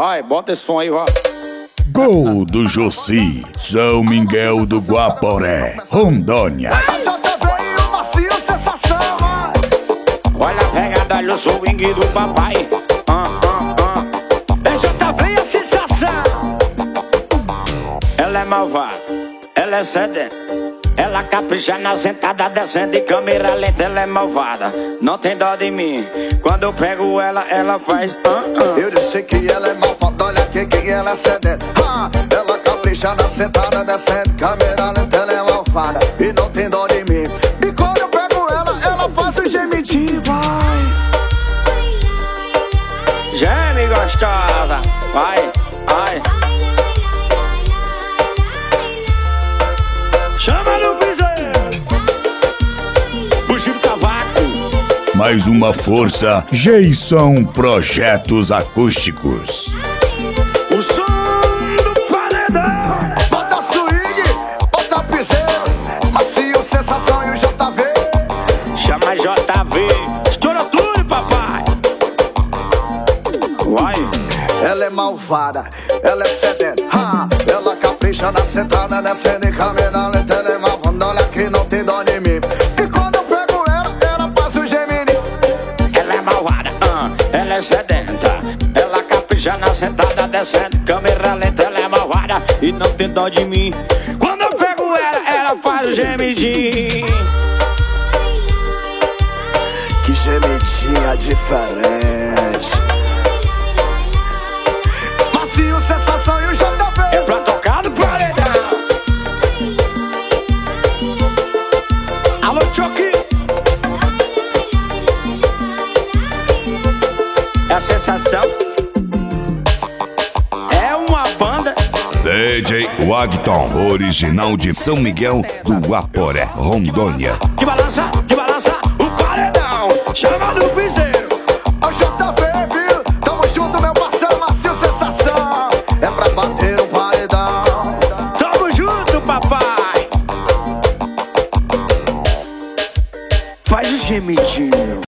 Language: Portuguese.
Vai, bota esse som aí, vai. Gol do Jossi, São Miguel do Guaporé, Rondônia. Olha a pegada, olha o swing do papai. Essa tá bem a sensação. Ela é malvada, ela é sedenta, ela capricha na sentada, descendo de câmera lenta. Ela é malvada, não tem dó de mim. Quando eu pego ela, ela faz Eu disse que ela é malvada, olha aqui que ela é sedenta. Ela capricha na sentada, descendo câmera lenta. Ela é malvada e não tem dó de mim. E quando eu pego ela, ela faz o gemidinho, vai. Geme gostosa, vai, vai. Chama no piseiro, puxa o cavaco. Mais uma força, Jason Projetos Acústicos. O som do paredão. Bota swing, bota piseiro, macio, sensação e o JV. Chama JV, estoura tudo, papai. Vai. Ela é malvada, ela é sedenta. Ela capricha na sentada, descendo em câmera lenta. Ela é malvada, olha que não tem dó de mim. E quando eu pego ela, ela faz o gemini. Ela é malvada, ela é sedenta, ela capricha na sentada, descendo câmera lenta. Ela é malvada e não tem dó de mim. Quando eu pego ela, ela faz o gemidinho. Que gemidinha diferente. Macio, sensação e o JV. É pra tocar no paredão. Alô, Chucky. É a sensação. É uma banda. DJ Wagton, original de São Miguel do Guaporé, Rondônia. Que balança o paredão. Chama no piseiro. Ó o JV, viu? Tamo junto, meu parceiro, macio, sensação. É pra bater um paredão. Tamo junto, papai. Faz o gemidinho.